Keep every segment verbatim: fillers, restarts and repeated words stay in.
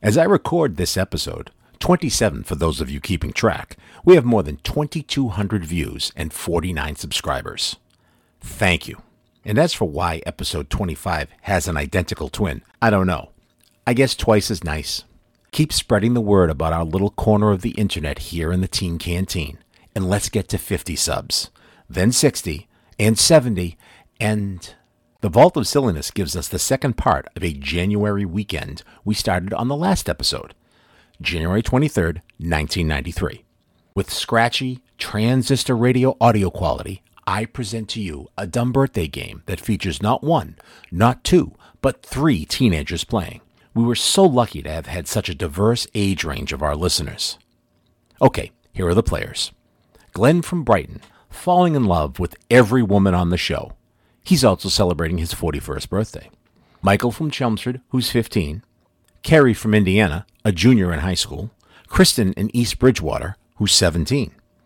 As I record this episode, twenty-seven for those of you keeping track, we have more than twenty-two hundred views and forty-nine subscribers. Thank you. And as for why episode twenty-five has an identical twin, I don't know. I guess twice as nice. Keep spreading the word about our little corner of the internet here in the Teen Canteen, and let's get to fifty subs, then sixty, and seventy, and... The Vault of Silliness gives us the second part of a January weekend we started on the last episode, January twenty-third, nineteen ninety-three. With scratchy, transistor radio audio quality, I present to you a dumb birthday game that features not one, not two, but three teenagers playing. We were so lucky to have had such a diverse age range of our listeners. Okay, here are the players. Glenn from Brighton, falling in love with every woman on the show. He's also celebrating his forty-first birthday. Michael from Chelmsford, who's fifteen. Kerry from Indiana, a junior in high school. Kristen in East Bridgewater, who's seventeen.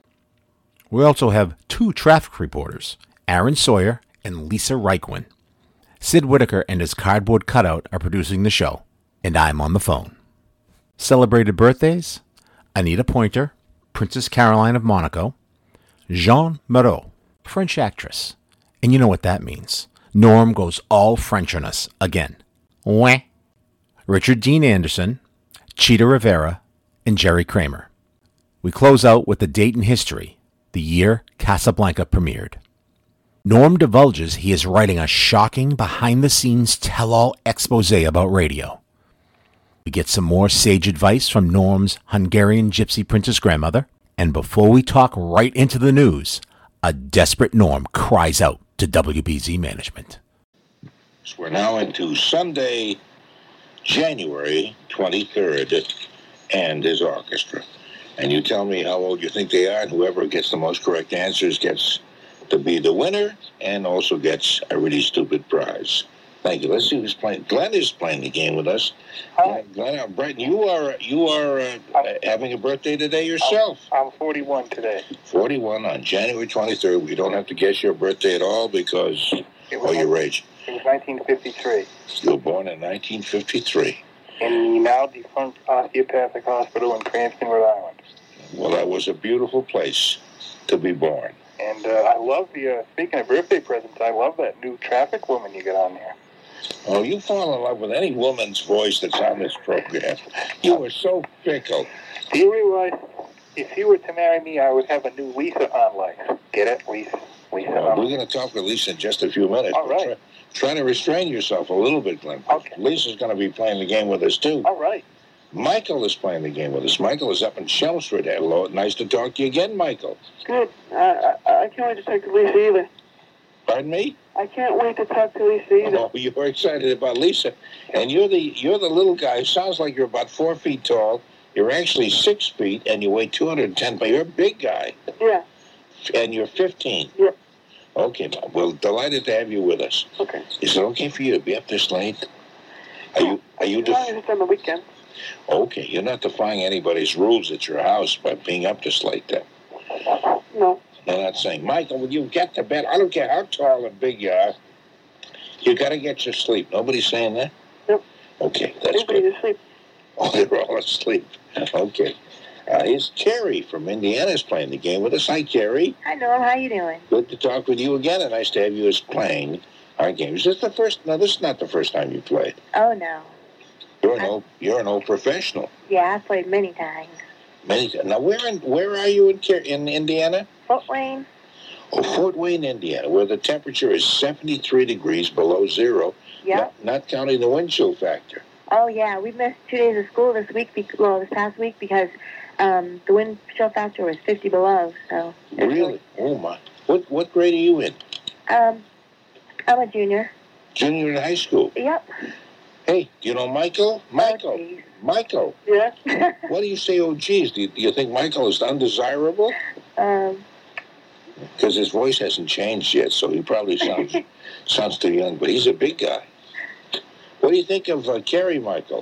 We also have two traffic reporters, Aaron Sawyer and Lisa Reichwin. Sid Whitaker and his cardboard cutout are producing the show, and I'm on the phone. Celebrated birthdays, Anita Pointer, Princess Caroline of Monaco. Jeanne Moreau, French actress. And you know what that means. Norm goes all French on us again. Wah. Richard Dean Anderson, Cheetah Rivera, and Jerry Kramer. We close out with the date in history, the year Casablanca premiered. Norm divulges he is writing a shocking behind-the-scenes tell-all expose about radio. We get some more sage advice from Norm's Hungarian gypsy princess grandmother. And before we talk right into the news, a desperate Norm cries out to W B Z management. So we're now into Sunday, January twenty-third, and his orchestra. And you tell me how old you think they are, and whoever gets the most correct answers gets to be the winner and also gets a really stupid prize. Thank you. Let's see who's playing. Glenn is playing the game with us. Hi. Glenn, uh, Brighton, you are you are uh, having a birthday today yourself. I'm, I'm forty-one today. forty-one on January twenty-third. We don't have to guess your birthday at all because oh, your age. It was nineteen fifty-three. You were born in nineteen fifty-three. In the now defunct Osteopathic Hospital in Cranston, Rhode Island. Well, that was a beautiful place to be born. And uh, I love the, uh, speaking of birthday presents, I love that new traffic woman you got on there. Oh, you fall in love with any woman's voice that's on this program. You are so fickle. Do you realize if you were to marry me, I would have a new Lisa on life? Get it? Lisa. Lisa. Well, we're going to talk with Lisa in just a few minutes. All right. Try, try to restrain yourself a little bit, Glenn. Okay. Lisa's going to be playing the game with us, too. All right. Michael is playing the game with us. Michael is up in Chelmsford. Hello. Nice to talk to you again, Michael. Good. Uh, I, I can't wait to talk to Lisa either. Pardon me? I can't wait to talk to Lisa either. Oh, you're excited about Lisa. And you're the you're the little guy. Sounds like you're about four feet tall. You're actually six feet, and you weigh two hundred ten pounds. You're a big guy. Yeah. And you're fifteen. Yeah. Okay, Mom. Well, delighted to have you with us. Okay. Is it okay for you to be up this late? Are you are you As long as def- it's on the weekend. Okay, you're not defying anybody's rules at your house by being up this late then. No. They're not saying, Michael, will you get to bed? I don't care how tall and big you are. You got to get your sleep. Nobody's saying that? Yep. Okay, that's Everybody's good. asleep. Oh, they're all asleep. Okay. Uh, here's Kerry from Indiana is playing the game with us. Hi, Kerry. Hi, Norm. How you doing? Good to talk with you again, and nice to have you as playing our game. Is this the first? No, this is not the first time you played. Oh, no. You're an old, you're an old professional. Yeah, I've played many times. Many. Now, where in where are you in in Indiana? Fort Wayne? Oh, Fort Wayne, Indiana, where the temperature is seventy-three degrees below zero. Yep. Not, not counting the wind chill factor. Oh, yeah. We missed two days of school this week, be- well, this past week, because um, the wind chill factor was fifty below, so... Really? Oh, my. What what grade are you in? Um, I'm a junior. Junior in high school. Yep. Hey, you know Michael? Michael. Oh, geez. Michael. Yeah? What do you say, oh, geez? Do you, do you think Michael is undesirable? um... Because his voice hasn't changed yet, so he probably sounds sounds too young, but he's a big guy. What do you think of uh, Kerry, Michael?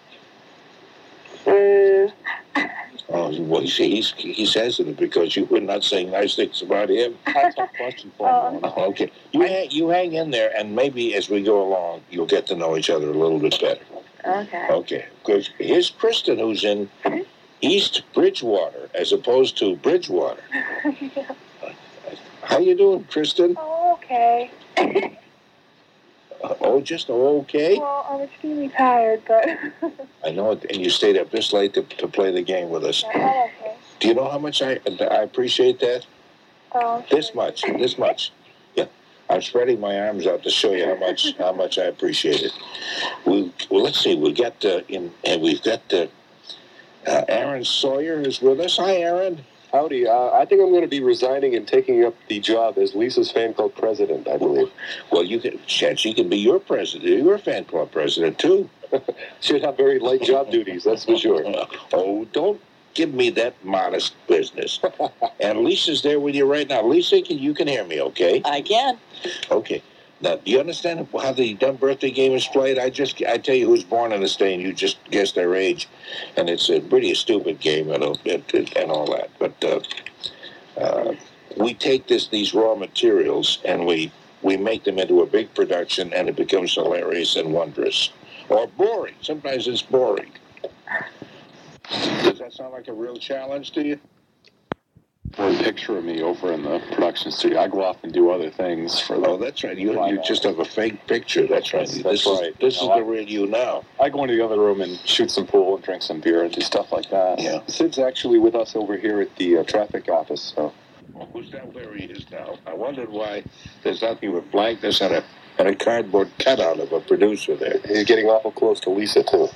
Uh, Oh, well, you see, he's, he's hesitant because you were not saying nice things about him. that's a question for Oh. me. Oh, okay. You hang, you hang in there, and maybe as we go along, you'll get to know each other a little bit better. Okay. Okay. Because here's Kristen, who's in East Bridgewater, as opposed to Bridgewater. Yeah. How you doing, Kristen? Oh, okay. Uh, oh, just oh, okay? Well, I'm extremely tired, but... I know it, and you stayed up this late to, to play the game with us. Yeah, I'm okay. Do you know how much I I appreciate that? Oh, This much, this much. Yeah, I'm spreading my arms out to show you how much how much I appreciate it. We well, let's see. We got uh, in, and we've got uh, uh, Aaron Sawyer is with us. Hi, Aaron. Howdy. Uh, I think I'm going to be resigning and taking up the job as Lisa's fan club president, I believe. Well, you can. She can be your president, your fan club president too. Should have very light job duties, that's for sure. Oh, don't give me that modest business. And Lisa's there with you right now. Lisa, can you can hear me, okay? I can. Okay. Now, do you understand how the dumb birthday game is played? I just, I tell you who's born on this day, and you just guess their age, and it's a pretty stupid game and, and, and all that. But uh, uh, we take this, these raw materials, and we we make them into a big production, and it becomes hilarious and wondrous, or boring. Sometimes it's boring. Does that sound like a real challenge to you? Or a picture of me over in the production studio. I go off and do other things for the... Oh, that's right. You you just have a fake picture. That's right. That's this right. Is, this No, is I- the real you now. I go into the other room and shoot some pool and drink some beer and do stuff like that. Yeah. Sid's actually with us over here at the uh, traffic office, so... Who's that where he is now? I wondered why there's nothing but blankness and a, and a cardboard cutout of a producer there. He's getting awful close to Lisa, too.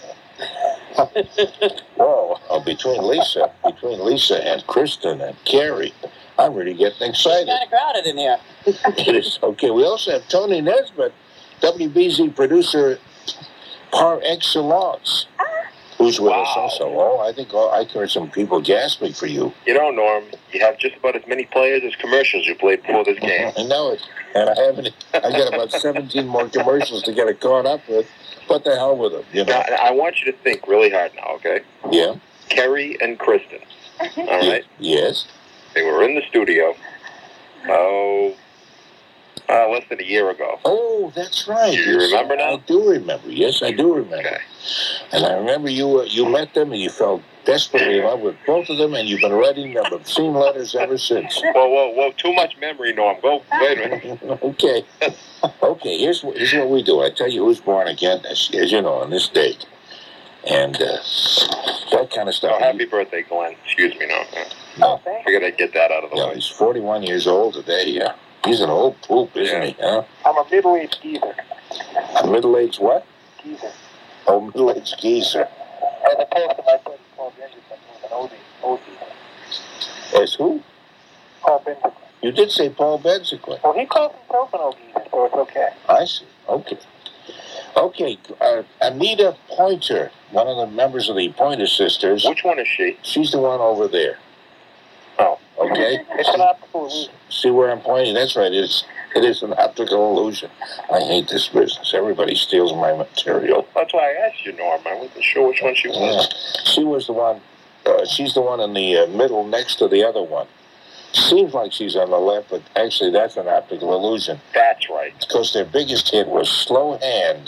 Whoa. Oh, between Lisa, between Lisa and Kristen and Carrie, I'm really getting excited. Kind of crowded in here. It is. Okay, we also have Tony Nesbitt, W B Z producer par excellence, who's with us also. Oh, I think oh, I heard some people gasping for you. You know, Norm, you have just about as many players as commercials you played before this game. I know it. And I haven't, I got about seventeen more commercials to get it caught up with. What the hell with them, you know? Now, I want you to think really hard now, okay? Yeah. Kerry and Kristen, all right? Yes. They were in the studio, oh, uh, less than a year ago. Oh, that's right. Do you Yes, remember now? I do remember. Yes, I do remember. Okay. And I remember you uh, you met them and you fell desperately in love with both of them, and you've been writing them obscene letters ever since. Whoa, whoa, whoa, too much memory, Norm. Go, wait a minute. Okay. Okay, here's, what- here's what we do. I tell you who's born again, as, as you know, on this date. And uh, that kind of stuff. Oh, happy birthday, Glenn. Excuse me, Norm. No, Figured I'd get that out of the no, way. he's forty-one years old today, yeah. He's an old poop, isn't Yeah. he, huh? I'm a middle-aged geezer. A middle-aged what? Geezer. Oh, middle-aged geezer. As opposed to my buddy Paul Benjamin, who's an oldie. Oldie. As who? Paul Benjamin. You did say Paul Benziquin. Well, he calls himself an old geezer, so it's okay. I see. Okay. Okay, uh, Anita Pointer, one of the members of the Pointer Sisters. Which one is she? She's the one over there. Oh. Okay? It's an optical illusion. See where I'm pointing? That's right. It's, it is an optical illusion. I hate this business. Everybody steals my material. That's why I asked you, Norm. I wasn't sure which one she Yeah. was. She was the one, uh, she's the one in the uh, middle next to the other one. Seems like she's on the left, but actually that's an optical illusion. That's right. Because their biggest hit was Slow Hand.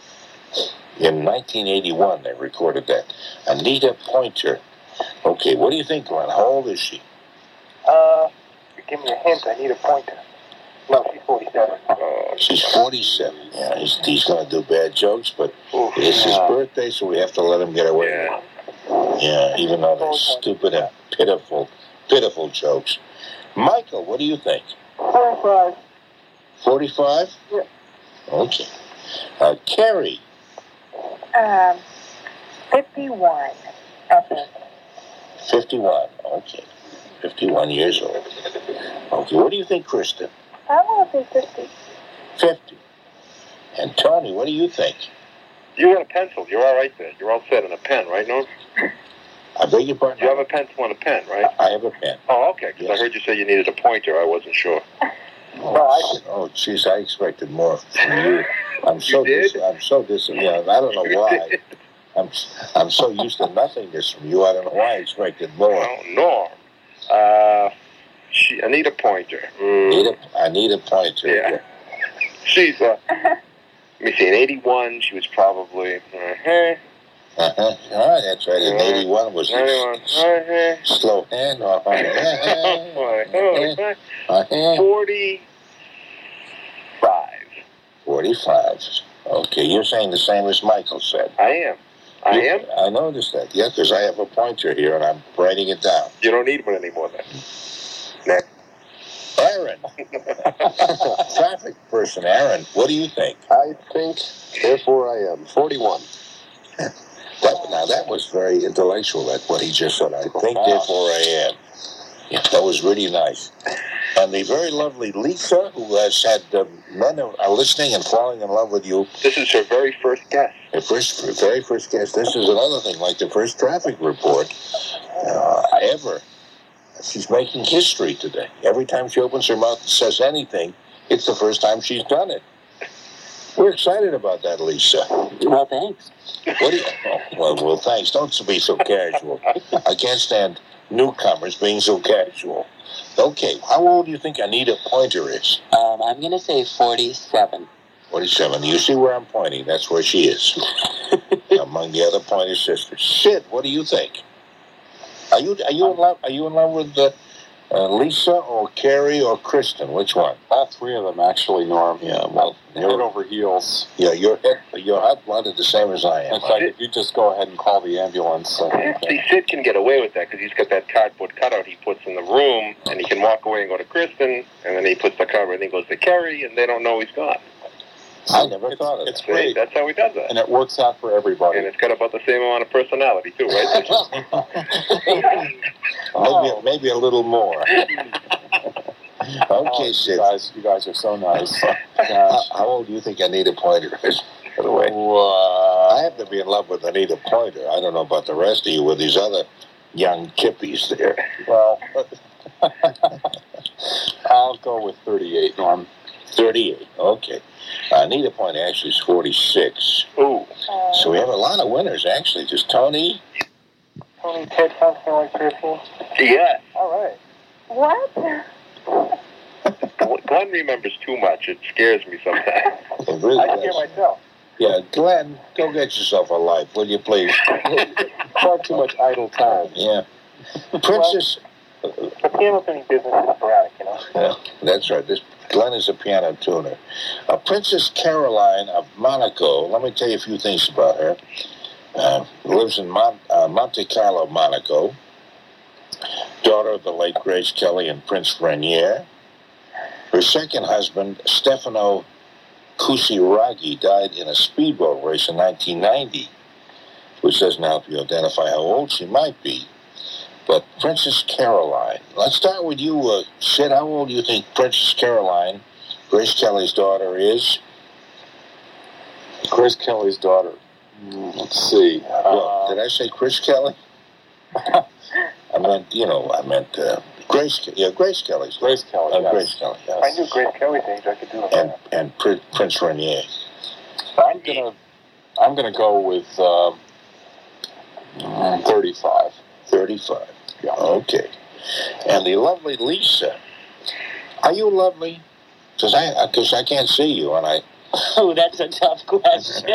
In nineteen eighty-one, they recorded that. Anita Pointer. Okay, what do you think, Glenn? How old is she? Uh, give me a hint. I need a pointer. No, she's forty-seven. Oh, she's forty-seven. Yeah, he's, he's going to do bad jokes, but Oof. it's his birthday, so we have to let him get away Yeah. with it. Yeah, even though they're stupid and pitiful, pitiful jokes. Michael, what do you think? forty-five. forty-five? Yeah. Okay. Uh, Carrie, Um, fifty-one. Okay. fifty-one. Okay. fifty-one years old. Okay, what do you think, Kristen? I'm going to say fifty. fifty. And Tony, what do you think? You want a pencil. You're all right there. You're all set on a pen, right, Norm? I beg your pardon? You have a pencil and a pen, right? I have a pen. Oh, okay. Because Yes. I heard you say you needed a pointer. I wasn't sure. Oh, oh, jeez, I expected more from you. I'm so You did? dis- I'm so dis- yeah, I don't know why. I'm I'm so used to nothingness from you. I don't know why I expected more. Well, Norm. Uh, she, Anita Pointer. I need Mm, a, I need a pointer. yeah. She's uh, Let me see, in eighty-one, she was probably... Uh-huh. Uh-huh. All right, that's right. In eighty-one was eighty-one. Uh-huh. slow hand. Uh-huh. uh-huh. Uh-huh. forty-five. forty-five. Okay, you're saying the same as Michael said. I am. I am? I noticed that, yeah, because I have a pointer here and I'm writing it down. You don't need one anymore then. Next. Aaron. Traffic person, Aaron, what do you think? I think, therefore I am. forty-one. That, now, that was very intellectual, that what he just said. I think, Wow. therefore I am. Yeah, that was really nice. And the very lovely Lisa, who has had uh, men are listening and falling in love with you. This is her very first guest. Her first, her very first guest. This is another thing, like the first traffic report uh, ever. She's making history today. Every time she opens her mouth and says anything, it's the first time she's done it. We're excited about that, Lisa. Well, thanks. What do you? Oh, well, well, thanks. Don't be so casual. I can't stand newcomers being so casual. Okay, how old do you think Anita Pointer is? Um, I'm going to say forty-seven. forty-seven. You see where I'm pointing? That's where she is. Among the other Pointer sisters. Sid, what do you think? Are you are you in love? Are you in love with uh, uh, Lisa or Carrie or Kristen? Which one? All three of them, actually, Norm. Yeah, well, Head you're, over heels. yeah, you're head, you're hot-blooded the same as I am. In fact, if you just go ahead and call the ambulance. Uh, See, Sid can get away with that because he's got that cardboard cutout he puts in the room, and he can walk away and go to Kristen, and then he puts the cover and he goes to Carrie, and they don't know he's gone. I never it's, thought of it's that. See, great. that's how he does that. And it works out for everybody. And it's got about the same amount of personality, too, right? maybe, maybe a little more. Oh, Okay, you Sid. guys, you guys are so nice. How, Gosh. how old do you think Anita Pointer is, by the way? Uh, I have to be in love with Anita Pointer. I don't know about the rest of you with these other young chippies there. well, I'll go with thirty-eight, Norm. thirty-eight. Okay. Anita Pointer actually is forty-six. Ooh. So we have a lot of winners, actually. Just Tony. Tony, Ted, something like thirteen. Yeah. All right. What? Glenn remembers too much. It scares me sometimes. It really I does. hear myself. Yeah, Glenn, go get yourself a life, will you please? Far too much idle time. Yeah. Princess. The piano tuning business is sporadic, you know. Yeah, that's right. This Glenn is a piano tuner. Uh, Princess Caroline of Monaco. Let me tell you a few things about her. Uh, lives in Mon- uh, Monte Carlo, Monaco. Daughter of the late Grace Kelly and Prince Rainier. Her second husband, Stefano Kusiragi, died in a speedboat race in nineteen ninety, which doesn't help you identify how old she might be. But Princess Caroline, let's start with you, uh, Sid. How old do you think Princess Caroline, Grace Kelly's daughter, is? Grace Kelly's daughter. Mm, Let's see. Well, Uh, did I say Chris Kelly? I meant, you know, I meant uh, Grace. Ke- Yeah, Grace Kelly's. Grace Kelly. Uh, yes. Grace Kelly. If I Yes. knew Grace Kelly's age, I could do it. And and Pr- Prince Rainier. I'm gonna, I'm gonna go with um, thirty-five. Thirty-five. Yeah. Okay. And the lovely Lisa. Are you lovely? Because I, because I can't see you, and I. Oh, that's a tough question.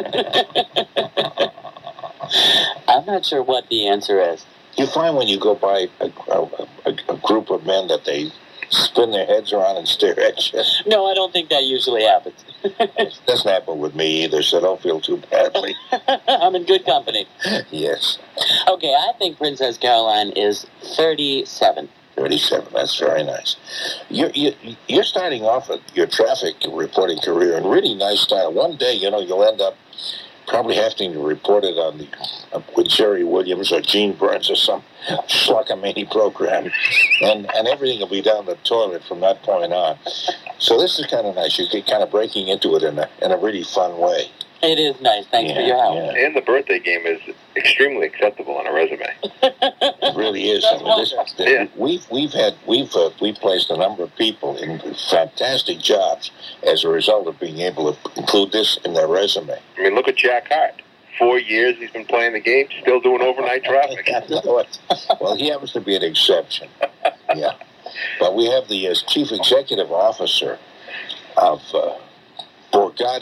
I'm not sure what the answer is. You find when you go by a, a, a, a group of men that they spin their heads around and stare at you. No, I don't think that usually happens. Doesn't happen with me either, so don't feel too badly. I'm in good company. Yes. Okay, I think Princess Caroline is thirty-seven. thirty-seven. That's very nice. You're, you, you're starting off at your traffic reporting career in really nice style. One day, you know, you'll end up probably having to report it on the uh, with Jerry Williams or Gene Burns or some schluckamany program, and and everything will be down the toilet from that point on. So this is kind of nice. You get kind of breaking into it in a in a really fun way. It is nice. Thanks for Yeah, your help. yeah. And the birthday game is extremely acceptable on a resume. It really is. I mean, this, this, Yeah. We've we've had we've uh, we've placed a number of people in fantastic jobs as a result of being able to include this in their resume. I mean, look at Jack Hart. Four years he's been playing the game, still doing overnight traffic. I know it. Well, he happens to be an exception. Yeah, but we have the uh, chief executive officer of uh, Borgatti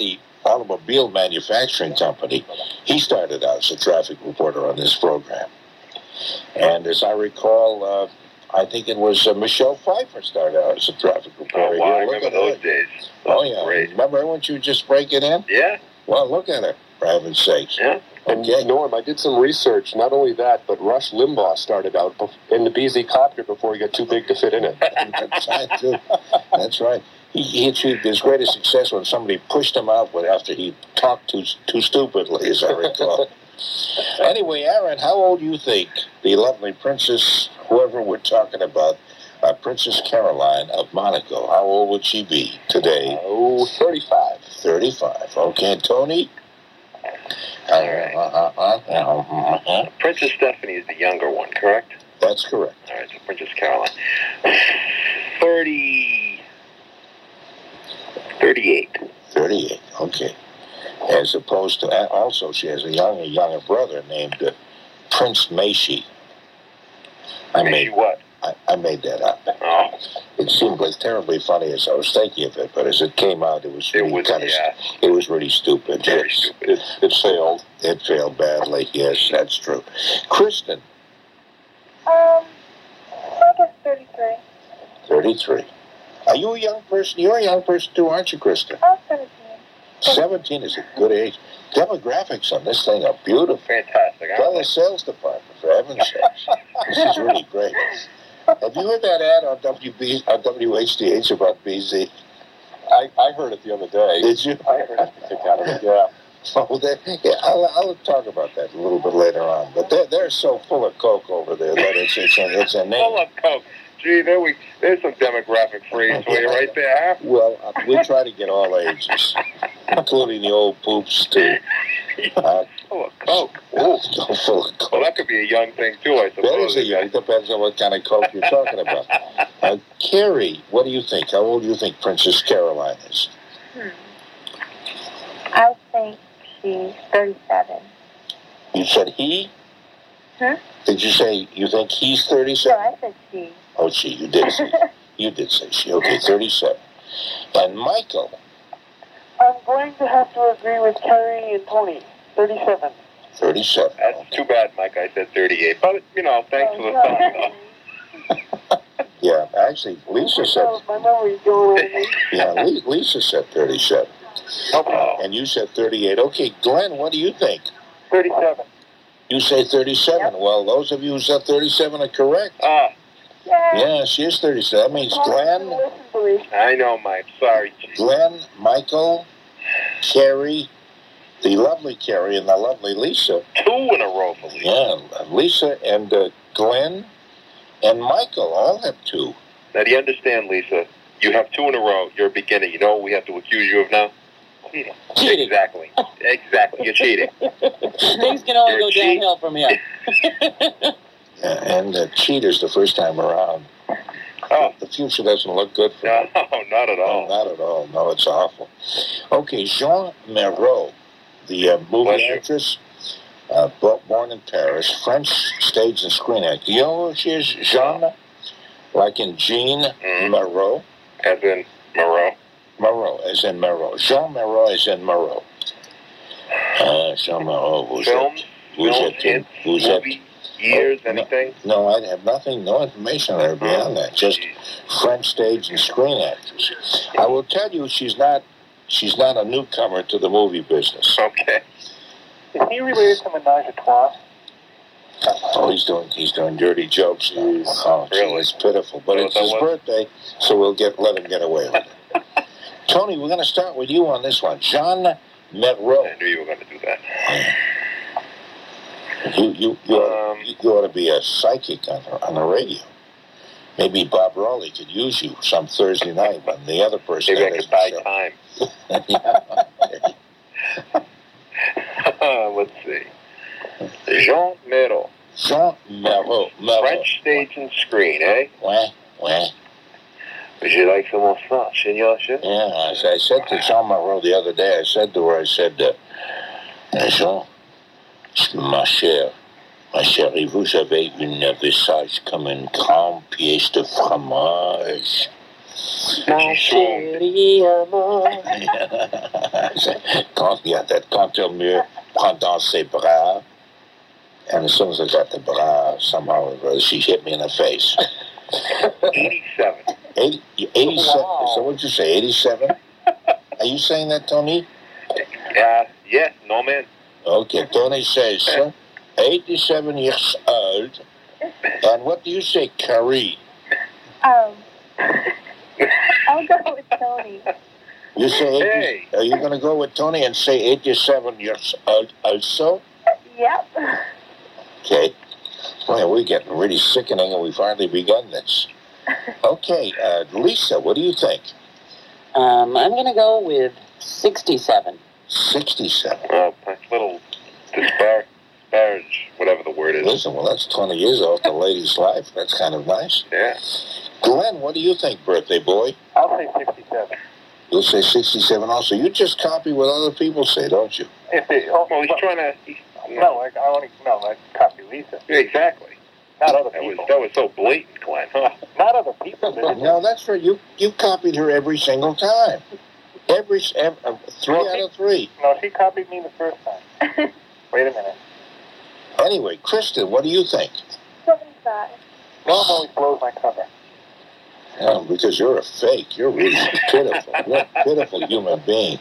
automobile manufacturing company. He started out as a traffic reporter on this program. And as I recall, uh, I think it was uh, Michelle Pfeiffer started out as a traffic reporter. Oh, wow, I Here, look remember at those that. days. Oh, yeah. Great. Remember when you just break it in? Yeah. Well, look at her, for heaven's sakes. Yeah. And Okay. Norm, I did some research. Not only that, but Rush Limbaugh started out bef- in the B Z copter before he got too big to fit in it. That's right, too. That's right. He, he achieved his greatest success when somebody pushed him out after he talked too too stupidly, as I recall. Anyway, Aaron, how old do you think the lovely Princess, whoever we're talking about, uh, Princess Caroline of Monaco, how old would she be today? Oh, thirty-five. thirty-five. Okay, Tony? Uh, right. uh, uh, uh, uh, Princess Stephanie is the younger one, correct? That's correct. All right, so Princess Caroline. thirty... thirty-eight. thirty-eight, okay. As opposed to, also she has a younger, younger brother named uh, Prince Meishi. I Maybe made, what? I, I made that up. Oh, It seemed like terribly funny as I was thinking of it, but as it came out, it was it really was, kind of, yeah, it was really stupid. very Yes. stupid. It, it failed. It failed badly. Yes, that's true. Kristen, Um, I guess thirty-three. thirty-three. Are you a young person? You're a young person too, aren't you, Kristen? I'm seventeen. seventeen is a good age. Demographics on this thing are beautiful. Fantastic. Tell the sales department, for heaven's sakes. This is really great. Have you heard that ad on W B on W H D H about B Z? I, I heard it the other day. Did you? I heard it. Kick out of it. Yeah. Oh, they, yeah, I'll, I'll talk about that a little bit later on. But they're, they're so full of coke over there that it's it's a, it's a name. Full of coke. Gee, there we, there's some demographic phrase for you right there, huh? Well, uh, we try to get all ages, including the old poops too. Uh, Full of coke. Ooh. full of coke. Well, that could be a young thing, too, I suppose. That is a young. Depends on what kind of coke you're talking about. Uh, Carrie, what do you think? How old do you think Princess Caroline is? Hmm. I think she's thirty-seven. You said he? Huh? Did you say you think he's No, thirty-seven? I said she. Oh, she. You did say. You did say she. Okay, thirty-seven. And Michael. I'm going to have to agree with Terry and Tony. thirty-seven. thirty-seven. That's too bad, Mike. I said thirty-eight. But, you know, thanks for the thought. Yeah, actually, Lisa said. My memory's going away. Yeah, Li- Lisa said thirty-seven. Oh, And you said thirty-eight. Okay, Glenn, what do you think? thirty-seven. You say thirty-seven. Well, those of you who said thirty-seven are correct. ah, Yeah, she is thirty-seven. That means Glenn, Listen to me. I know, Mike. Sorry. Glenn, Michael, Carrie, the lovely Carrie, and the lovely Lisa. Two in a row for Lisa. Yeah, Lisa and uh, Glenn and Michael all have two. Now, do you understand, Lisa? You have two in a row. You're a beginner. You know what we have to accuse you of now? Cheating. Cheating. Exactly. Exactly. You're cheating. Things can only You're go a cheat. downhill from here. Yeah, and uh, cheaters the first time around. Oh, The future doesn't look good for no, them. not at No, all. not at all. No, it's awful. Okay, Jean Merot, the uh, movie Bless you. actress, uh, bo- born in Paris, French stage and screen actor. You know who she is? Jean, like in Jean Mhm. Merot. As in Moreau. Merot, as in Merot. Jean Merot, as in Merot. Uh, Jean Merot, vous Films, êtes, vous films, êtes, hits, vous êtes. movie, years, Oh, no. anything? No, I have nothing, no information on her beyond that. Just French stage and screen actress. I will tell you, she's not, she's not a newcomer to the movie business. Okay. Is he related to Menage a Trois? Oh, he's doing, he's doing dirty jokes now. Oh, gee, Really? it's pitiful. But So it's that his was- birthday, so we'll get let him get away with it. Tony, we're going to start with you on this one. Jean Merot. I knew you were going to do that. You, you, you, ought, Um, you, you ought to be a psychic on the, on the radio. Maybe Bob Rowley could use you some Thursday night when the other person Maybe I has could buy the time. show. Let's see. Jean Merot. Jean Merot. Merot. French stage and screen, eh? Ouais, ouais. Would you like some more French in your shit? Yeah, as I said to Jean Merot the other day, I said to her, I said, uh, Jean, ma chère, ma chérie, vous avez un visage comme une grande pièce de fromage. My chérie amour. Quand il y a that, quand elle me prend dans ses bras, and as soon as I got the bra, somehow or other, she hit me in the face. eighty-seven. eighty, eighty-seven. Wow. Is that what you say, eighty-seven? Are you saying that, Tony? Uh, yes, no man. Okay, Tony says, uh, eighty-seven years old. And what do you say, Carrie? Um, I'll go with Tony. You say eighty, Hey. are you going to go with Tony and say eighty-seven years old also? Yep. Okay. Well, we're getting really sickening, and we've hardly begun this. Okay, uh, Lisa, what do you think? Um, I'm going to go with sixty-seven. sixty-seven. Well, that's a little dispar- disparage, whatever the word is. Listen, well, that's twenty years off the lady's life. That's kind of nice. Yeah. Glenn, what do you think, birthday boy? I'll say sixty-seven. You'll say sixty-seven also. You just copy what other people say, don't you? If it, oh, Well, he's well, trying to... He's, no, I, I only no, I copy Lisa, Yeah, exactly. not other That was people. that was so blatant, Glenn. Huh? Not other people. No, that's right. You you copied her every single time. Every, every uh, three Well, out of three. No, she copied me the first time. Wait a minute. Anyway, Kristen, what do you think? seventy-five. Norm always blows my cover. Oh, because you're a fake. You're really pitiful. You're a pitiful human being.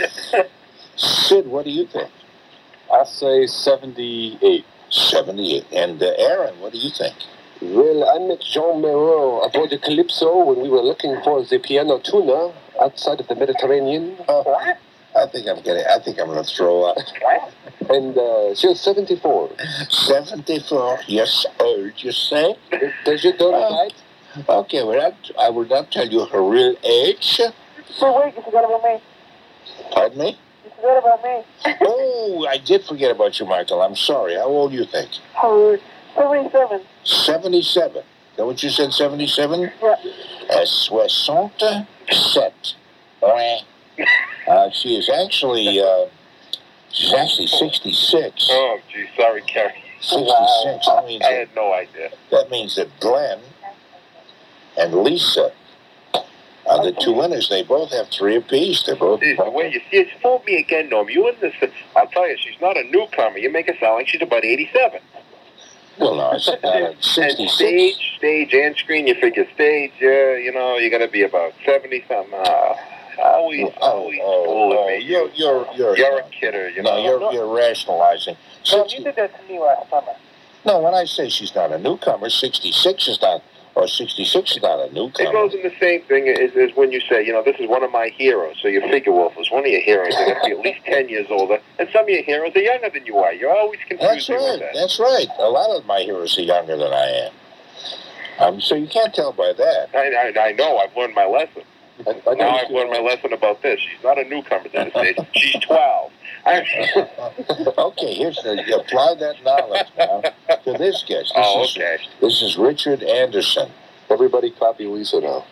Sid, what do you think? I say seventy-eight. seventy-eight. And uh, Aaron, what do you think? Well, I met Jean Moreau aboard the Calypso when we were looking for the piano tuner outside of the Mediterranean. Oh, I think I'm getting. I think I'm going to throw up. And uh, she was seventy-four. seventy-four years old, you say? Does you know that right? Okay, well, I, I will not tell you her real age. So wait, you forgot about me. Pardon me? You forgot about me. Oh, I did forget about you, Michael. I'm sorry. How old do you think? Oh, seventy-seven. seventy-seven. Is that what you said, seventy-seven? Yeah. Uh, soixante-seven. Ouais. Uh, she is actually, uh, she's actually sixty-six. Oh, gee, sorry, Carrie. sixty-six. That means I that, had no idea. that means that Glenn and Lisa are the two winners. They both have three apiece. They're both. Geez, the way you see it, fooled me again, Norm. You and this, I'll tell you, she's not a newcomer. You make it sound like she's about eighty-seven. Well, no, it's not a And sixty-six. stage, stage and screen, you figure stage, yeah, you know, you're going to be about seventy-something. Uh, always, Oh, always oh, fooling oh, me. you're, you're, you're, You're a kidder, you no, know. you're, you're rationalizing. No, Sixty- you did that to me last summer. no, when I say she's not a newcomer, sixty-six is not, or sixty-six is not a newcomer. It goes in the same thing as, as when you say, you know, this is one of my heroes. So you figure, well, if it's one of your heroes, they have to be at least ten years older. And some of your heroes are younger than you are. You're always That's confusing right. with that. That's right. A lot of my heroes are younger than I am. Um, so you can't tell by that. I, I, I know. I've learned my lesson. I, I Now know I've learned my lesson about this. She's not a newcomer to this stage. She's twelve. I, Okay, here's the, you apply that knowledge now to this guest. This oh, is, okay. This is Richard Anderson, Everybody copy Lisa now.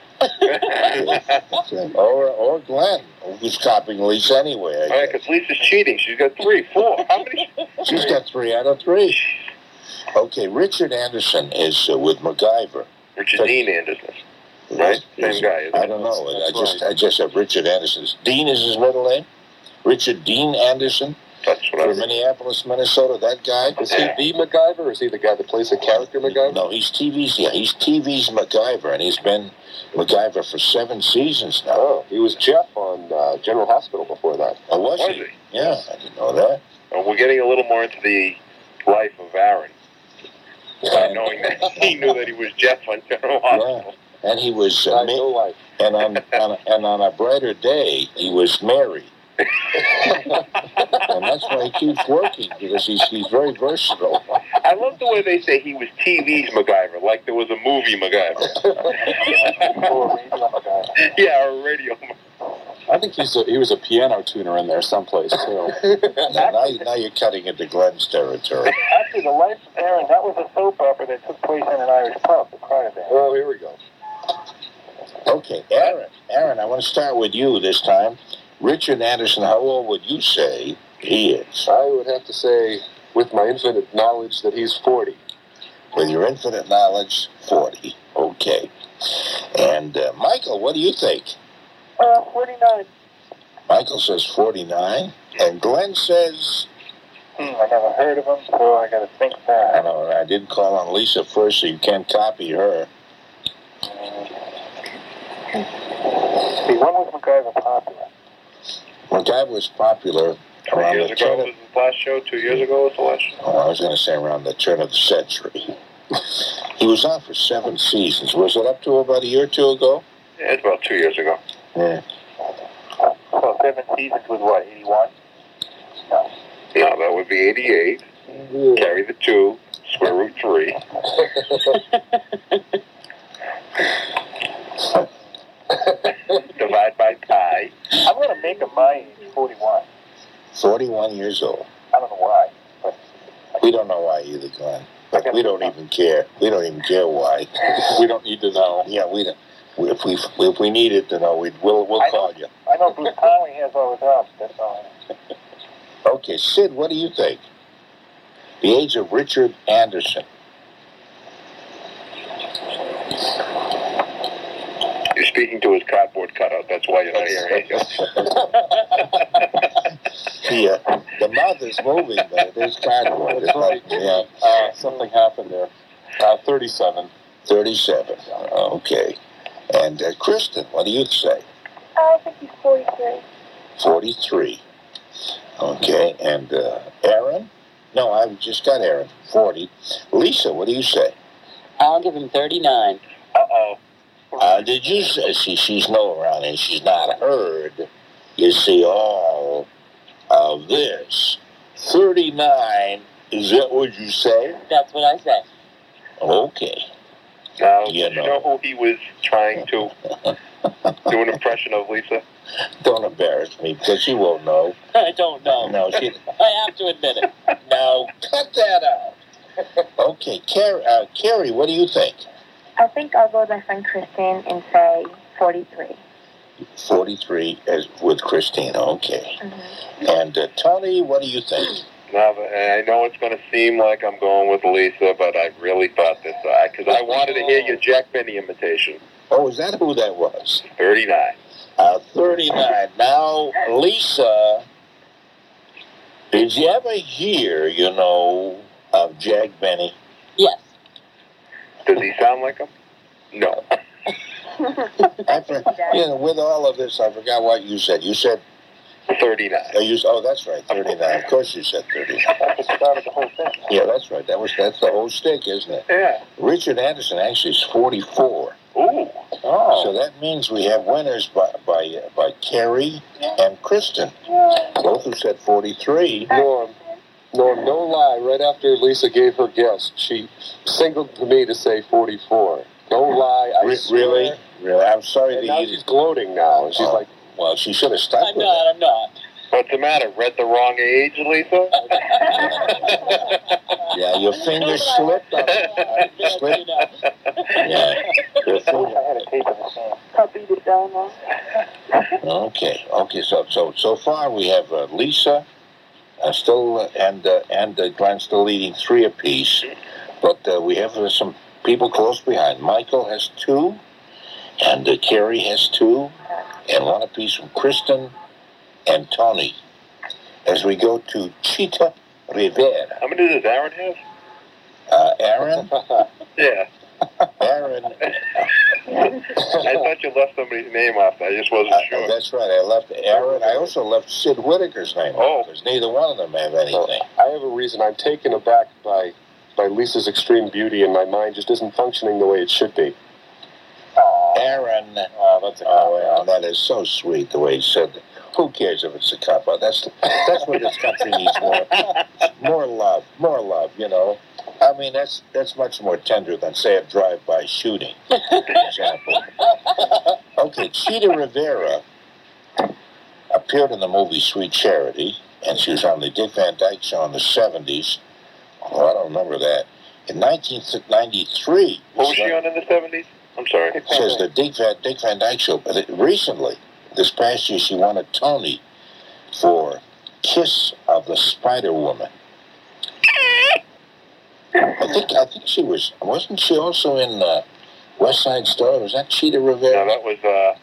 or or Glenn, who's copying Lisa anyway. I All right, guess. because Lisa's cheating. She's got three, four. How many? She's got three out of three. Okay, Richard Anderson is uh, with MacGyver. Richard Dean Anderson. Right? Same guy, isn't I it? don't know. I That's just right. I just have Richard Anderson. Dean is his middle name. Richard Dean Anderson That's what I from was. Minneapolis, Minnesota. That guy. Is he the MacGyver, or is he the guy that plays the character MacGyver? No, he's T V's. Yeah, he's T V's MacGyver, and he's been MacGyver for seven seasons now. Oh, he was Jeff on uh, General Hospital before that. Oh, was, Was he? he? Yeah, I didn't know that. Uh, we're getting a little more into the life of Aaron. Uh, knowing that he knew that he was Jeff on General Hospital. And he was, uh, I know ma- life. and on, on and on a brighter day, he was married. And that's why he keeps working, because he's he's very versatile. I love the way they say he was T V's MacGyver, like there was a movie MacGyver. Or a radio MacGyver. Yeah, or a radio. I think he's a, he was a piano tuner in there someplace, too. Now, now, you- now you're cutting into Glenn's territory. Actually, The Life of Aaron, that was a soap opera that took place in an Irish pub, the Crier Band. Oh, here we go. Okay, Aaron. Aaron, I want to start with you this time. Richard Anderson, how old would you say he is? I would have to say, with my infinite knowledge, that he's forty. With your infinite knowledge, forty. Okay. And uh, Michael, what do you think? Uh, forty-nine. Michael says forty-nine, and Glenn says, Hmm, I never heard of him, so I gotta think that. I know, I didn't call on Lisa first, so you can't copy her. See, when was MacGyver popular? MacGyver was popular Three around years the ago turn was of, his last show. Two years ago was the last show. oh, I was going to say around the turn of the century. He was on for seven seasons. Was it up to about a year or two ago? Yeah, it's about two years ago. Yeah. So seven seasons was what, eighty-one? No. No, that would be eighty-eight. Yeah. Carry the two. Square root three. Divide by pi. I'm gonna make him my age, forty-one. forty-one years old. I don't know why, but We don't know why either, Glenn. But we don't even care. We don't even care why. We don't need to know. Yeah, we don't. we- If we if we needed to know, we'd we'll we'll I call know. you. I know Bruce Conley has all his jobs, that's all. Okay, Sid, what do you think? The age of Richard Anderson. You're speaking to his cardboard cutout. That's why you're not hearing it. Yeah, the mouth is moving, but it is cardboard. It's like, yeah, Uh, something happened there. Uh, thirty-seven. thirty-seven. Okay. And uh, Kristen, what do you say? I think he's forty-three. forty-three. Okay, and uh, Aaron? No, I've just got Aaron. forty. Lisa, what do you say? I'll give him thirty-nine. Uh-oh. Uh, did you say, see, she's no around and she's not heard, you see, all of this. thirty-nine, is that what you say? That's what I said. Okay. Now, You do you know. know who he was trying to do an impression of, Lisa? Don't embarrass me, because she won't know. I don't know. No, she... I have to admit it. Now, cut that out. Okay, Carrie, uh, Carrie, what do you think? I think I'll go with my friend Christine and say forty-three. forty-three as with Christina, okay. Mm-hmm. And uh, Tony, what do you think? Now, I know it's going to seem like I'm going with Lisa, but I really thought this out because I wanted to hear your Jack Benny imitation. Oh, is that who that was? thirty-nine. Uh, thirty-nine. Now, Lisa, did you ever hear, you know, of Jack Benny? Yes. Does he sound like him? No. I for, you know, with all of this, I forgot what you said. You said, thirty-nine. uh, you, oh, that's right, thirty-nine. Of course you said thirty-nine. That's what started the whole thing. Yeah, that's right. That was That's the whole stick, isn't it? Yeah. Richard Anderson actually is forty-four. Ooh. So that means we have winners by by, uh, by Carrie and Kristen, both who said forty-three. Norm, Norm, no lie. Right after Lisa gave her guess, she singled to me to say forty-four. No lie. I Re- swear. really? Really? I'm sorry And that now you she's didn't. gloating now. And she's Oh. like, Well, she should have stuck I'm with not, I'm not. What's the matter? Read the wrong age, Lisa? it. Yeah, your finger slipped on it. Slipped. Yeah. Your I wish finger. I had a tape of the same. Puppy the donut. Okay. Okay. So so so far we have uh, Lisa, uh, still uh, and uh, and uh, Glenn still leading three apiece, but uh, we have uh, some people close behind. Michael has two, and uh, Carrie has two, and one apiece from Kristen and Tony. As we go to Chita Rivera, How many does Aaron have? uh, Aaron, Yeah. Aaron. I thought you left somebody's name off. I just wasn't Uh, sure. that's right. I left Aaron. I also left Sid Whitaker's name. Oh. Because neither one of them have anything. I have a reason. I'm taken aback by by Lisa's extreme beauty, and my mind just isn't functioning the way it should be. Aaron. Oh, that's a Oh, well, that is so sweet the way he said that. Who cares if it's a cop out? That's that's what this country needs more. More love. More love, you know. I mean, that's that's much more tender than, say, a drive-by shooting, for example. Okay, Chita Rivera appeared in the movie Sweet Charity, and she was on the Dick Van Dyke Show in the seventies. Oh, I don't remember that. In nineteen ninety-three, What was she on in the seventies? I'm sorry. it says the Dick Van, Dick Van Dyke Show, but it, recently, this past year, she won a Tony for Kiss of the Spider Woman. I think I think she was wasn't she also in uh, West Side Story, was that Cheetah No, Rivera? that was, uh...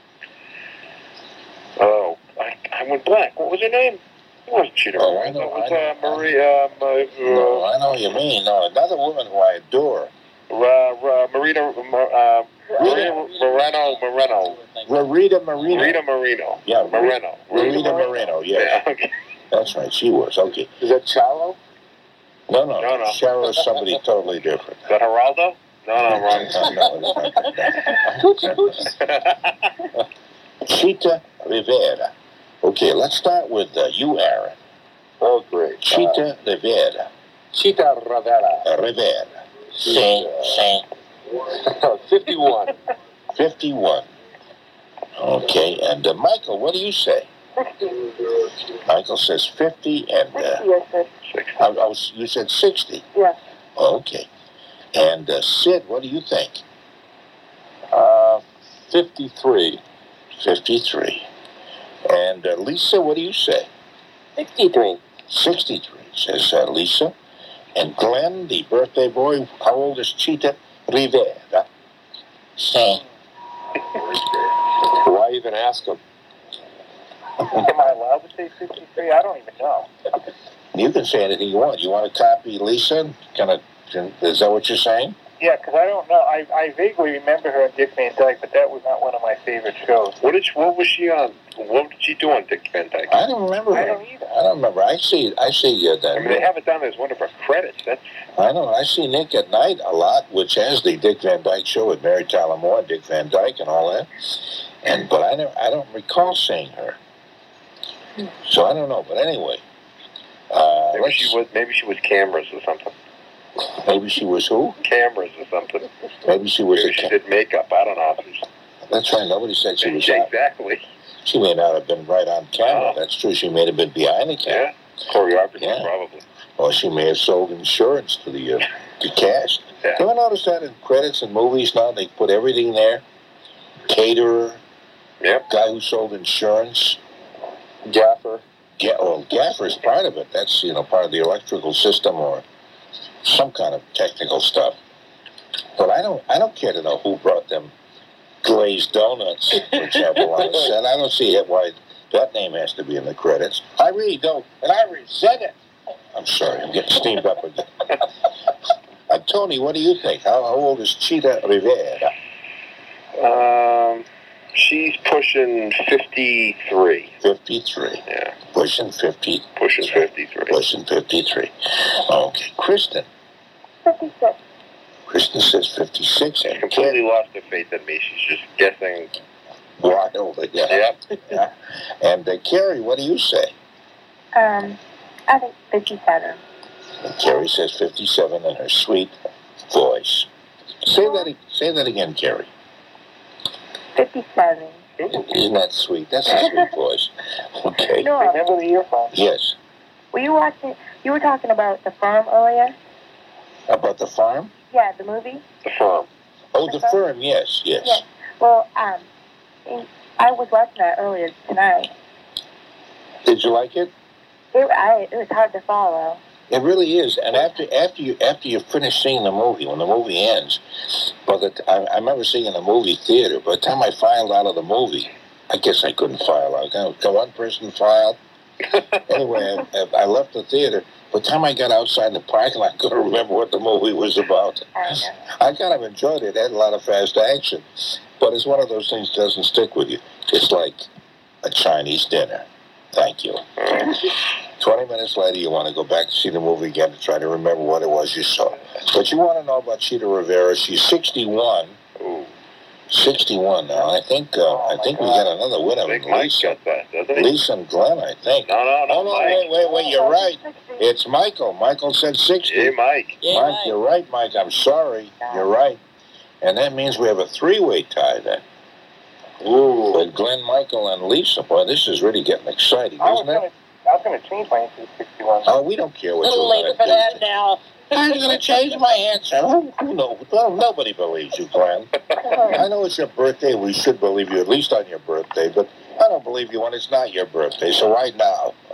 Oh, I, I went blank. What was her name? It wasn't Cheetah Oh, Rivera. I know, That was, I know, uh, Maria... Um, uh, No, I know what you mean. No, another woman who I adore. Uh, uh, Marina... Uh, Marina Moreno... Moreno. Rita Marino. Rita Moreno. Yeah, Moreno. Rita Moreno, yeah. Yeah, okay. That's right, she was. Okay. Is that Chalo? No, no, No, no. Cheryl is somebody totally different. Is that Geraldo? No, no, I'm wrong. No, no. Cheetah Rivera. Okay, let's start with uh, you, Aaron. Oh, great. Cheetah Rivera. Cheetah Rivera. Uh, Rivera. Sing, sing. fifty-one. fifty-one. Okay, and uh, Michael, what do you say? Michael says fifty, and uh, Yes, sir. I, I was, you said sixty. Yeah. Okay. And uh, Sid, what do you think? Uh, fifty-three. fifty-three. And uh, Lisa, what do you say? sixty-three. sixty-three, says uh, Lisa. And Glenn, the birthday boy, how old is Cheetah Rivera? Say. Why even ask him? Am I allowed to say sixty-three? I don't even know. You can say anything you want. You want to copy Lisa? Can I, can, is that what you're saying? Yeah, because I don't know. I, I vaguely remember her on Dick Van Dyke, but that was not one of my favorite shows. What did she, what was she on? What did she do on Dick Van Dyke? I don't remember. I her. don't either. I don't remember. I see. I see uh, that. I mean, they have it down as one of her credits. That's I know. I see Nick at Night a lot, which has the Dick Van Dyke Show with Mary Tyler Moore, Dick Van Dyke, and all that. And but I never, I don't recall seeing her. So I don't know. But anyway, uh, maybe let's- she was. Maybe she was cameras or something. maybe she was who? Cameras or something. Maybe she was. Maybe A she ca- did makeup. I don't know. That's right. Nobody said she was. Out. Exactly. She may not have been right on camera. Oh. That's true. She may have been behind the camera. Yeah. Choreography, Yeah. probably. Or she may have sold insurance to the, uh, the cast. Yeah. You ever notice that in credits and movies now? They put everything there. Caterer, Yep. guy who sold insurance. Gaffer. Yeah, well, Gaffer is part of it. That's, you know, part of the electrical system or some kind of technical stuff. But I don't I don't care to know who brought them glazed donuts, for example, on the set. I don't see it why that name has to be in the credits. I really don't. And I resent it. I'm sorry, I'm getting steamed up again. uh, Tony, what do you think? How, how old is Cheetah Rivera? Um, she's pushing fifty-three. fifty-three. Yeah, Pushing fifty. pushing fifty-three. Pushing fifty-three. Okay. Kristen. fifty-six. Kristen says fifty-six. She And completely lost her faith in me. She's just guessing. wild. Yeah. Yep. Yeah. And uh, Carrie, what do you say? Um, I think fifty-seven. And Carrie says fifty-seven in her sweet voice. Say that. ag- Say that again, Carrie. fifty-seven. Isn't that sweet? That's a sweet voice. Okay. No, Remember the earphones? Yes. were you watching? You were talking about The Firm earlier. About the farm? Yeah, the movie. The firm. Oh, the firm. Yes. Yes. Yes. Well, um, I was watching that earlier tonight. Did you like it? It, I, it was hard to follow. It really is. And after after you after you finish seeing the movie, when the movie ends, but the, I, I remember seeing in the movie theater. By the time I filed out of the movie, I guess I couldn't file out. Can can one person file? Anyway, I, I left the theater. By the time I got outside the parking lot, I couldn't remember what the movie was about. I know. I kind of enjoyed it. It had a lot of fast action. But it's one of those things that doesn't stick with you. It's like a Chinese dinner. Thank you. twenty minutes later, you want to go back to see the movie again to try to remember what it was you saw. But you want to know about Cheetah Rivera. She's sixty-one. Ooh, sixty-one now. I think uh, I think we got another winner. Big Mike Lisa. got that, doesn't he? Lisa and Glenn, I think. No, no, no, Oh, no, Mike. wait, wait, wait. You're right. It's Michael. Michael said sixty. Hey, Mike. Yeah, Mike, Mike. you're right, Mike. I'm sorry. You're right. And that means we have a three-way tie then. Ooh. With Glenn, Michael, and Lisa. Boy, this is really getting exciting, I was isn't it? gonna, I was gonna change my answer to sixty-one. Oh, we don't care A what little you're later going for that to do. now. I'm going to change my answer. Who, who knows? Well, nobody believes you, Glenn. I know it's your birthday. We should believe you at least on your birthday, but I don't believe you when it's not your birthday. So why now?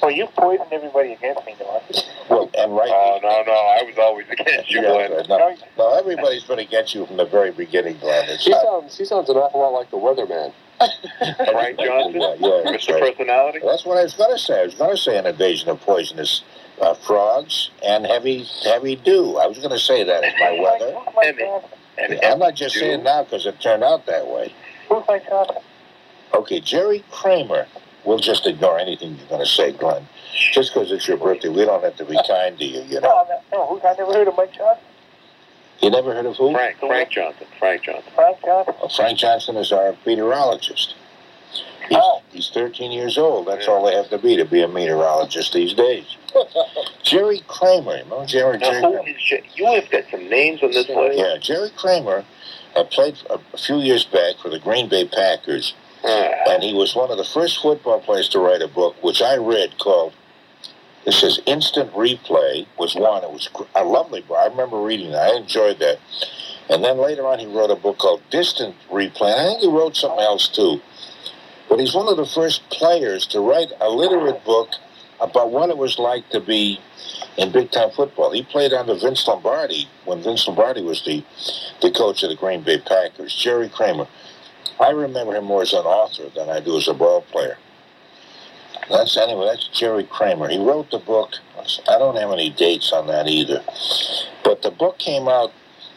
Well, you poisoned everybody against me, Norm. Well, and right. Oh, no, no, I was always against you, Yeah, Glenn. no, no, everybody's been against you from the very beginning, Glenn. It's He not- sounds, he sounds an awful lot like the weatherman. Frank Johnson? Yeah, yeah, that's Mister right. Personality? That's what I was going to say. I was going to say an invasion of poisonous uh, frogs and heavy heavy dew. I was going to say that as my weather. Who's Mike And- Johnson? And I'm not just Dew? saying now because it turned out that way. Who's Mike Johnson? Okay, Jerry Kramer. We'll just ignore anything you're going to say, Glenn. Just because it's your birthday, we don't have to be kind to you, you know. No, no, no. Who's, I never heard of Mike Johnson. You never heard of who? Frank, Frank Johnson. Frank Johnson. Frank Johnson. Well, Frank Johnson is our meteorologist. He's, Oh. he's thirteen years old. That's all they have to be to be a meteorologist these days. Jerry Kramer. Remember Jerry, Now, Jerry who Kramer? is Jer- you have got some names on this list. Yeah, Jerry Kramer uh, played a, a few years back for the Green Bay Packers, Ah. and he was one of the first football players to write a book, which I read, called, this is Instant Replay, was one. It was gr- a lovely book. I remember reading that. I enjoyed that. And then later on, he wrote a book called Distant Replay. And I think he wrote something else, too. But he's one of the first players to write a literate book about what it was like to be in big-time football. He played under Vince Lombardi when Vince Lombardi was the, the coach of the Green Bay Packers, Jerry Kramer. I remember him more as an author than I do as a ball player. That's anyway. That's Jerry Kramer. He wrote the book. I don't have any dates on that either, but the book came out,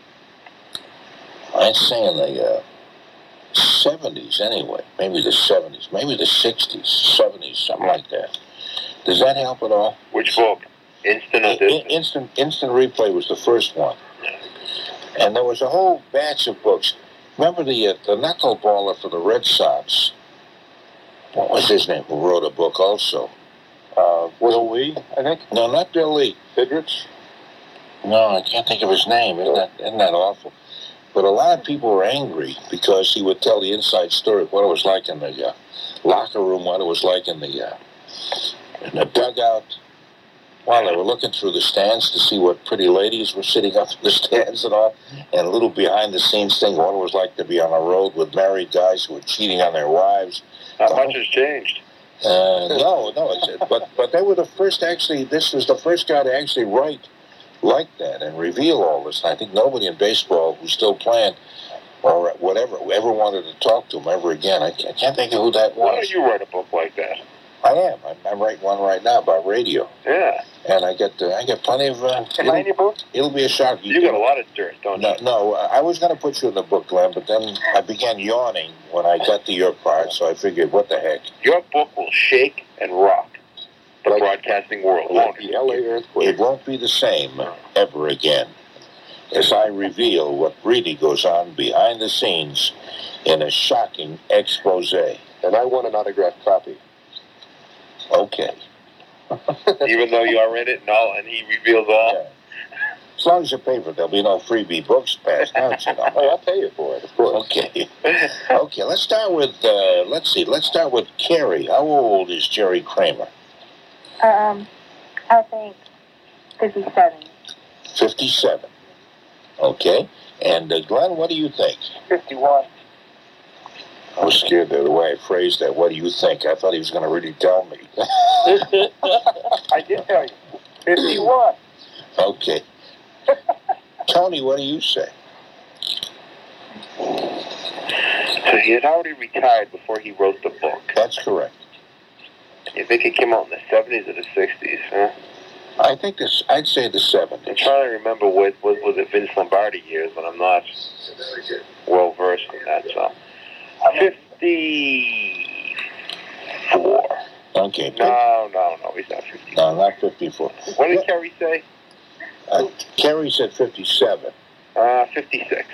I'd say, in the uh, seventies anyway. Maybe the seventies, maybe the sixties, seventies, something like that. Does that help at all? Which book? Instant or In- Distant? Instant Instant Replay was the first one, and there was a whole batch of books. Remember the uh, the knuckleballer for the Red Sox? What was his name? Who wrote a book also? Uh, Will Lee, I think. No, not Bill Lee. Bidrich. No, I can't think of his name. Isn't that, isn't that awful? But a lot of people were angry because he would tell the inside story of what it was like in the uh, locker room, what it was like in the uh, in the dugout, while they were looking through the stands to see what pretty ladies were sitting up in the stands and all, and a little behind-the-scenes thing, what it was like to be on a road with married guys who were cheating on their wives. Not much has changed. Uh, no, no, it's, but but they were the first. Actually, this was the first guy to actually write like that and reveal all this. And I think nobody in baseball who's still playing or whatever ever wanted to talk to him ever again. I can't, I can't think of who that Why was. don't you write a book like that? I am. I'm, I'm writing one right now about radio, Yeah. and I get uh, I get plenty of. Uh, Am I in it'll, your book? it'll be a shock. You got a lot of dirt, don't No, you? no. I was going to put you in the book, Glenn, but then I began yawning when I got to your part, so I figured, what the heck? Your book will shake and rock the Like- broadcasting world, Like won't it? the L A earthquake. It won't be the same ever again as I reveal what really goes on behind the scenes in a shocking expose. And I want an autographed copy. Okay. Even though you are in it and all, and he reveals all. Yeah. As long as you pay for it, there'll be no freebie books passed out, you know. Oh, I'll pay you for it, of course. Okay. Okay, let's start with, uh, let's see, let's start with Carrie. How old is Jerry Kramer? Um, I think fifty-seven. fifty-seven. Okay. And uh, Glenn, what do you think? fifty-one. I was scared of the way I phrased that. What do you think? I thought he was going to really tell me. I did tell you. fifty-one. Okay. Tony, what do you say? So he had already retired before he wrote the book. That's correct. You think it came out in the seventies or the sixties, huh? I think this. I'd say the I'm seventies. trying to remember what, what was it Vince Lombardi years, but I'm not well versed in that. So, fifty-four. Okay. No, no, no, he's not fifty. No, not fifty-four. What did Kerry say? Uh, Kerry said fifty-seven. Uh, fifty-six.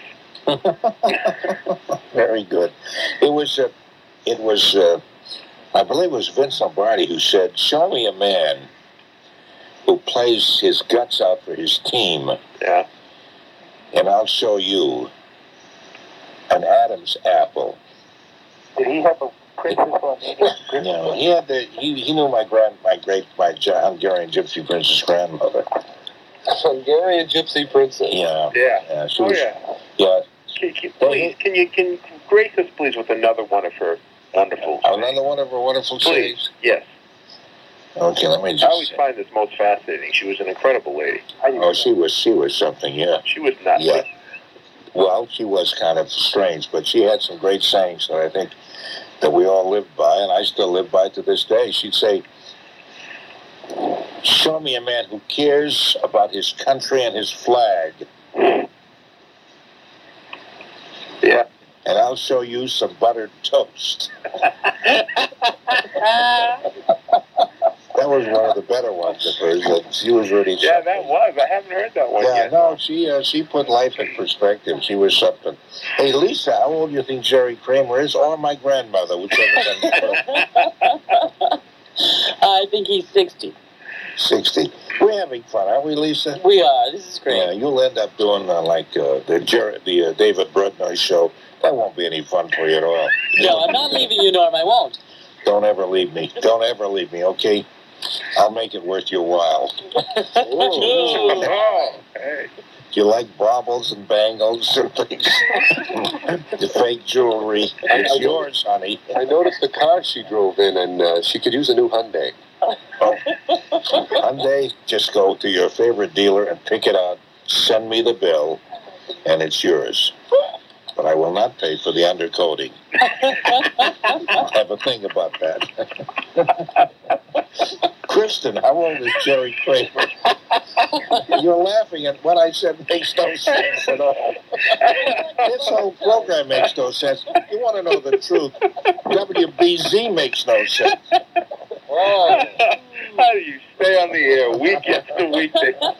Very good. It was. Uh, it was. Uh, I believe it was Vince Lombardi who said, "Show me a man who plays his guts out for his team, Yeah. and I'll show you an Adam's apple." Did he have a princess on the You know, he had the. He, he knew my grand, my great, my Hungarian gypsy princess grandmother. Hungarian gypsy princess. Yeah. Yeah. Yeah. She Oh, was, yeah. yeah. Can, can, please, can you can grace us, please, with another one of her wonderful Another one of her wonderful Please. sayings. Yes. Okay, let me I just always say. find this most fascinating. She was an incredible lady. Oh, she was, she was something, yeah. She was nuts. Yeah. Well, she was kind of strange, but she had some great sayings that I think that we all lived by, and I still live by to this day. She'd say, show me a man who cares about his country and his flag. Yeah. And I'll show you some buttered toast. That was one of the better ones of hers. That she was really Yeah, something. that was. I haven't heard that one Yeah, yet. no, she uh, she put life in perspective. She was something. Hey, Lisa, how old do you think Jerry Kramer is, or my grandmother, whichever one? I think he's sixty. Sixty. We're having fun, aren't we, Lisa? We are. This is great. Yeah, you'll end up doing uh, like uh, the Jer- the uh, David Brudnoy show. That won't be any fun for you at all. No, I'm not leaving you, Norm. I won't. Don't ever leave me. Don't ever leave me, okay? I'll make it worth your while. Oh, hey. Do you like baubles and bangles and things? The fake jewelry. It's yours, honey. I noticed the car she drove in, and uh, she could use a new Hyundai. Oh. Hyundai, just go to your favorite dealer and pick it out. Send me the bill, and it's yours. But I will not pay for the undercoating. Have a think about that. Kristen, how old is Jerry Kramer? You're laughing at what I said makes no sense at all. This whole program makes no sense. You want to know the truth. W B Z makes no sense. Oh. How do you stay on the air week after week?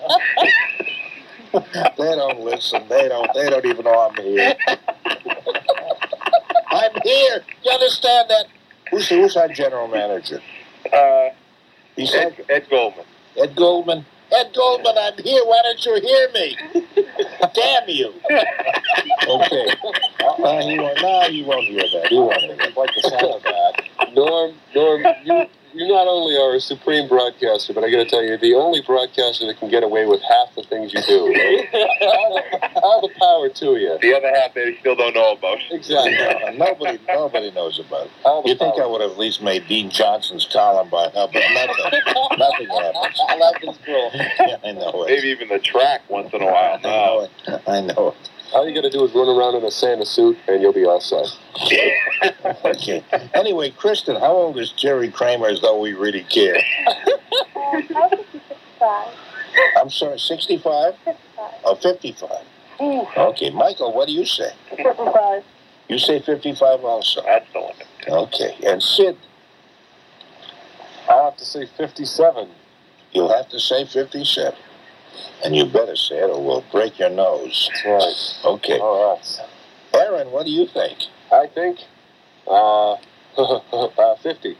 They don't listen. They don't. They don't even know I'm here. I'm here. You understand that? Who's who's our general manager? Uh, He said Ed, Ed Goldman. Ed Goldman. Ed Goldman, I'm here. Why don't you hear me? Damn you. Okay. Uh, he won't, no, he won't hear that. He won't hear that. Like the sound of that. Norm, Norm, you you not only are a supreme broadcaster, but I got to tell you, the only broadcaster that can get away with half the things you do. all, the, all the power to you. The other half they still don't know about. Exactly. No, nobody, nobody knows about it. All the You think power. I would have at least made Dean Johnson's column by now, but nothing. Nothing happens. Nothing's cool. Yeah, I know it. Maybe even the track once in a while. I know it. I know it. All you got to do is run around in a Santa suit, and you'll be all set. Okay. Anyway, Kristen, how old is Jerry Kramer as though we really care? I'm sorry, sixty-five? Oh, fifty-five. Okay, Michael, what do you say? fifty-five. You say fifty-five also. That's the limit. Okay, and Sid, I'll have to say fifty-seven. you'll have to say fifty-seven. And you better say it or we'll break your nose. That's right. Okay. All right. Aaron, what do you think? I think uh, uh, fifty.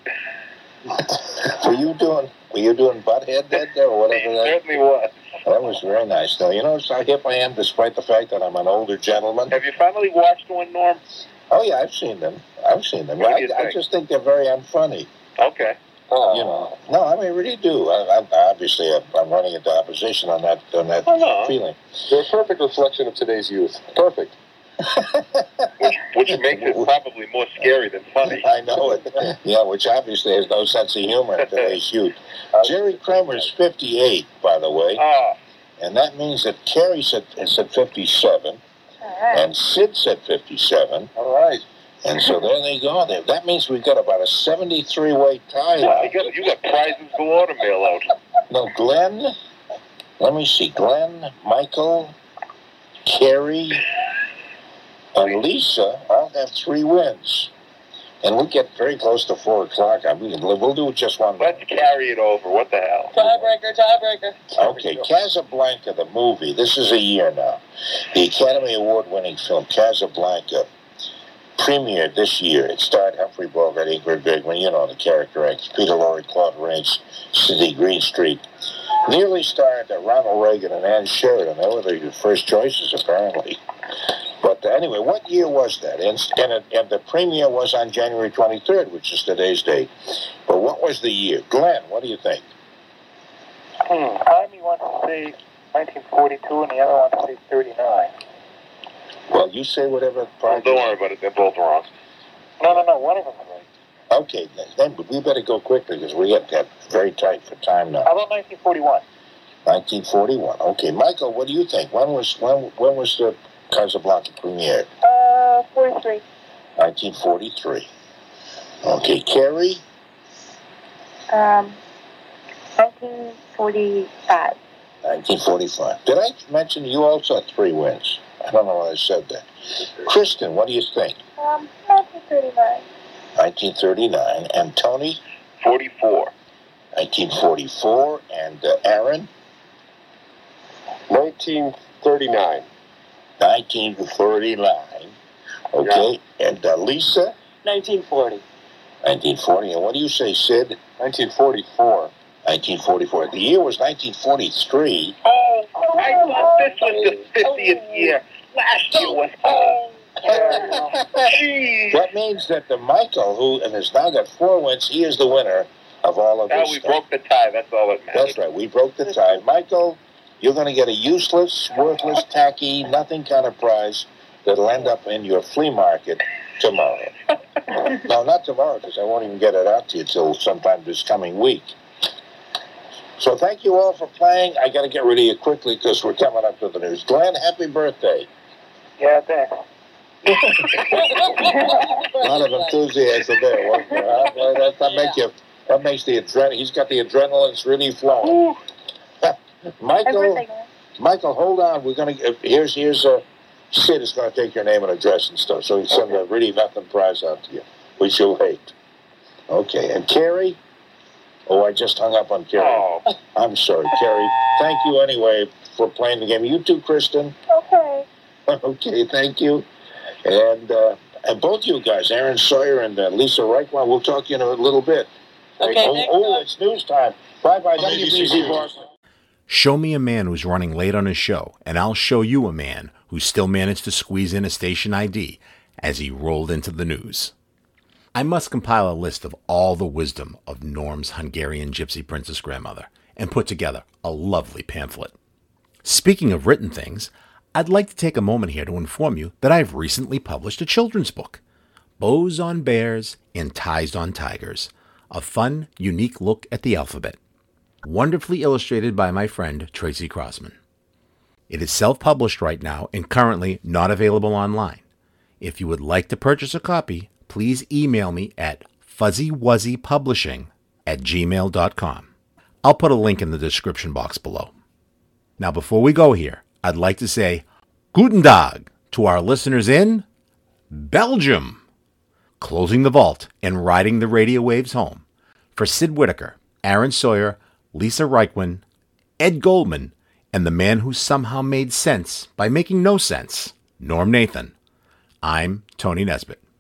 Were you doing were you doing butthead dead there or He whatever that? certainly was. That was very nice though. You notice how hip I am despite the fact that I'm an older gentleman? Have you finally watched one, Norm? Oh yeah, I've seen them. I've seen them. What I, do you I think? just think they're very unfunny. Okay. Oh. You know. No, I mean really do. I, I, obviously I'm, I'm running into opposition on that on that Oh, no. feeling. They're a perfect reflection of today's youth. Perfect. Which, which makes it probably more scary than funny. I know it. Yeah, which obviously has no sense of humor in today's youth. Jerry Kramer's fifty-eight, by the way, Ah, and that means that Kerry said, said fifty-seven, and Sid said fifty-seven, All right. and so there they go. There. That means we've got about a seventy-three way tie. you got, you got prizes galore to mail out. No, Glenn, let me see, Glenn, Michael, Kerry, and Lisa all have three wins. And we get very close to four o'clock. I mean, we'll do just one. Let's carry it over. What the hell? Tiebreaker, tiebreaker. Okay, Casablanca, the movie. This is a year now. The Academy Award-winning film Casablanca premiered this year. It starred Humphrey Bogart, Ingrid Bergman, you know the character actors, Peter Lorre, Claude Rains, Sidney Greenstreet. Nearly starred uh, Ronald Reagan and Ann Sheridan. They were the first choices, apparently. But uh, anyway, what year was that? And, and, it, and the premiere was on January twenty-third, which is today's date. But what was the year? Glenn, what do you think? Hmm. Part of me wants to say nineteen forty-two, and the other wants to say thirty-nine. Well, you say whatever. Well, don't worry about it. They're both wrong. No, no, no. One of them is right. Okay, then, then we better go quickly because we get that very tight for time now. How about nineteen forty-one? nineteen forty-one. Okay, Michael, what do you think? When was when when was the Casablanca premiere? Uh, forty-three. nineteen forty-three. Okay, Carrie? Um, nineteen forty-five. nineteen forty-five. Did I mention you also had three wins? I don't know why I said that. Kristen, what do you think? Um, nineteen thirty-nine. nineteen thirty-nine. And Tony? forty-four. nineteen forty-four. And uh, Aaron? nineteen thirty-nine. nineteen thirty-nine. Okay. And uh, Lisa? nineteen forty. nineteen forty. And what do you say, Sid? nineteen forty-four. nineteen forty-four. The year was nineteen forty-three. Oh, I thought this was the fiftieth year. Last year was. Oh, jeez. That means that the Michael, who and has now got four wins, he is the winner of all of Now this we stuff. broke the tie. That's all that matters. That's right. We broke the tie. Michael, you're going to get a useless, worthless, tacky, nothing kind of prize that'll end up in your flea market tomorrow. No, not tomorrow, because I won't even get it out to you till sometime this coming week. So thank you all for playing. I got to get rid of you quickly because we're coming up to the news. Glenn, happy birthday. Yeah, thanks. A lot of enthusiasm there, wasn't there? Huh? Well, that, that, make you, that makes the adrenaline, he's got the adrenaline's really flowing. Michael, Michael, hold on. We're going to, here's, here's, uh, Sid is going to take your name and address and stuff, so he send a really nothing prize out to you, which you'll hate. Okay, and Carrie? Oh, I just hung up on Carrie. Oh. I'm sorry, Carrie. Thank you anyway for playing the game. You too, Kristen. Okay. Okay, thank you. And, uh, and both you guys, Aaron Sawyer and uh, Lisa Reichman, we'll talk to you in a little bit. Okay, oh, thanks, oh, Doug. it's news time. Bye-bye, W B C Boston. Show me a man who's running late on his show, and I'll show you a man who still managed to squeeze in a station I D as he rolled into the news. I must compile a list of all the wisdom of Norm's Hungarian gypsy princess grandmother and put together a lovely pamphlet. Speaking of written things, I'd like to take a moment here to inform you that I've recently published a children's book, Bows on Bears and Ties on Tigers, a fun, unique look at the alphabet, wonderfully illustrated by my friend Tracy Crossman. It is self-published right now and currently not available online. If you would like to purchase a copy, please email me at fuzzywuzzypublishing at gmail dot com. I'll put a link in the description box below. Now, before we go here, I'd like to say Guten Tag to our listeners in Belgium. Closing the vault and riding the radio waves home. For Sid Whittaker, Aaron Sawyer, Lisa Reichman, Ed Goldman, and the man who somehow made sense by making no sense, Norm Nathan, I'm Tony Nesbitt.